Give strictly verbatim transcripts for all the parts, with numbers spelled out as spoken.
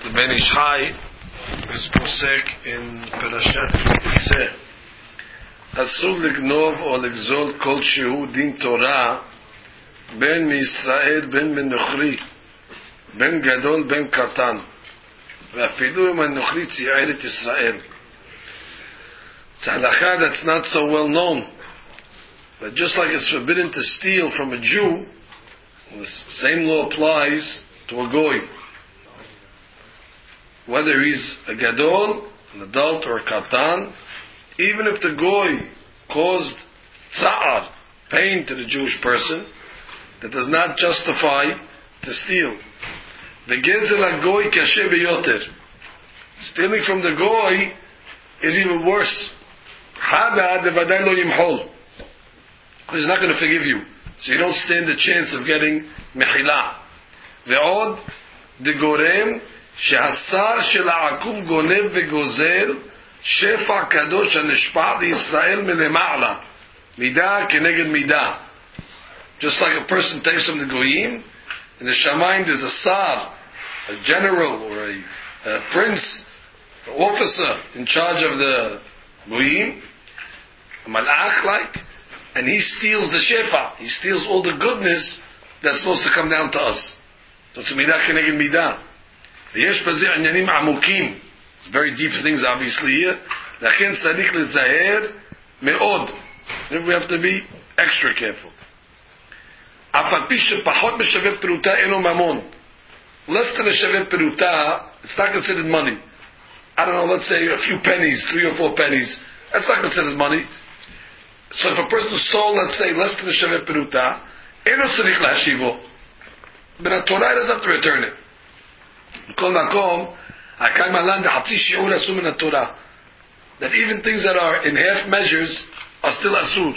the Ben Ish Chai is posek in Parashat Zeh. Asur lignov or ligzol kol shehu din Torah ben miYisrael ben menochri ben gadol ben katan ve'afilu im hanochri tzi'er et Yisrael. It's a halakha that's not so well known, but just like it's forbidden to steal from a Jew, the same law applies to a goy. Whether he's a gadol, an adult, or a katan, even if the goy caused tsa'ar, pain to the Jewish person, that does not justify to steal. The gezel ha-goy kashe beyoter. Stealing from the goy is even worse. Hada devaday lo yimhol. He's not going to forgive you, so you don't stand the chance of getting mechila. Ve'od degorem שהשר של העקום גונב וגוזל שפע קדוש הנשפע לישראל מלמעלה מידה כנגד מידה. Just like a person takes from the goyim, in the shamayim there's a sar, a general or a, a prince, an officer in charge of the goyim, a malach like, and he steals the shefa, he steals all the goodness that's supposed to come down to us. So it's midah keneged midah. It's very deep things obviously here. We have to be extra careful. Less than a shavet peruta, it's not considered money. I don't know, let's say a few pennies, three or four pennies, that's not considered money. So if a person stole, let's say, less than a shavet peruta, but a Torah doesn't have to return it. That even things that are in half measures are still asur.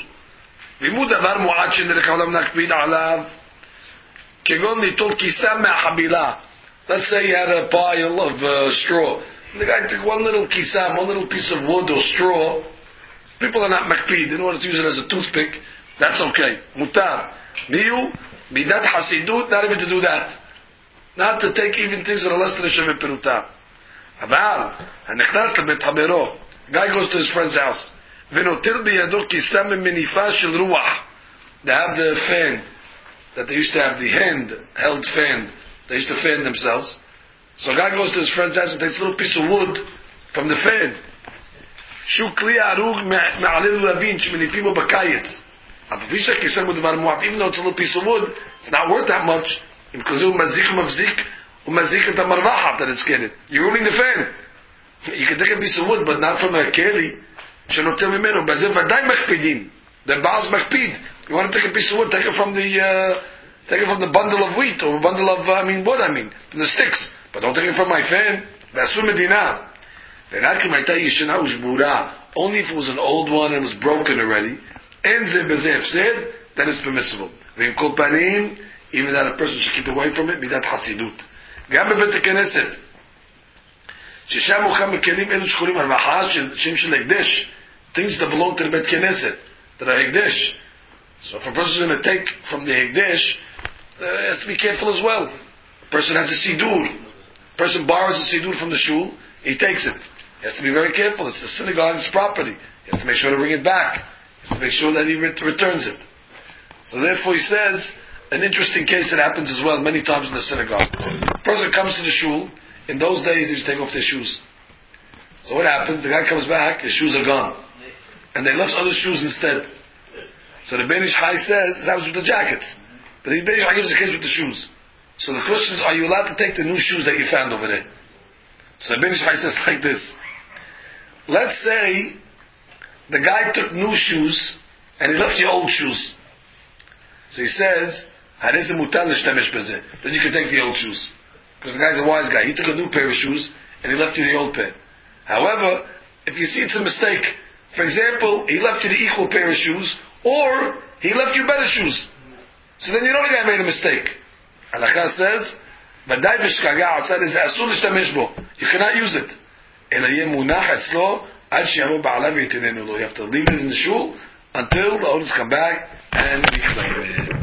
Let's say you had a pile of uh, straw. The guy took one little kisam, one little piece of wood or straw. People are not makpid, in order to use it as a toothpick. That's okay. Mutar. Miyu, midat hasidut, not even to do that. Not to take even things that are less than a shavet peruta. Aval, hanechnat lebet habero. Guy goes to his friend's house. Venotil biyado kisam minifa shel ruach. They have the fan that they used to have, the hand-held fan. They used to fan themselves. So a guy goes to his friend's house and takes a little piece of wood from the fan. Shu kli arug me'alil lavin sheminifimu bakayetz. Even though it's a little piece of wood, it's not worth that much. Because you're ruining the fan. You can take a piece of wood, but not from a keli. The Baal's makpid. You want to take a piece of wood, take it from the uh, take it from the bundle of wheat or a bundle of uh, I mean what I mean from the sticks, but don't take it from my fan. Only if it was an old one and was broken already, and then it's permissible. Even that a person should keep away from it, midat hasidut. גם בבית הכנסת, ששם מוכן מכלים אלו שחורים הרווחה שם של הקדש, things that belong to the בית כנסת, that are הקדש. So if a person is going to take from the הקדש, uh, has to be careful as well. A person has a sidur. A person borrows a sidur from the shul, he takes it. He has to be very careful. It's the synagogue's property. He has to make sure to bring it back. He has to make sure that he ret- returns it. So therefore he says, an interesting case that happens as well many times in the synagogue. A person comes to the shul. In those days, they used to take off their shoes. So what happens? The guy comes back, his shoes are gone. And they left other shoes instead. So the Ben Ish Chai says, this happens with the jackets. But the Ben Ish Chai gives a case with the shoes. So the question is, are you allowed to take the new shoes that you found over there? So the Ben Ish Chai says like this. Let's say the guy took new shoes and he left the old shoes. So he says, then you can take the old shoes. Because the guy's a wise guy. He took a new pair of shoes and he left you the old pair. However, if you see it's a mistake, for example, he left you the equal pair of shoes, or he left you better shoes. So then you know the guy made a mistake. Halakha says, you cannot use it. You have to leave it in the shul until the owners come back and reclaim it.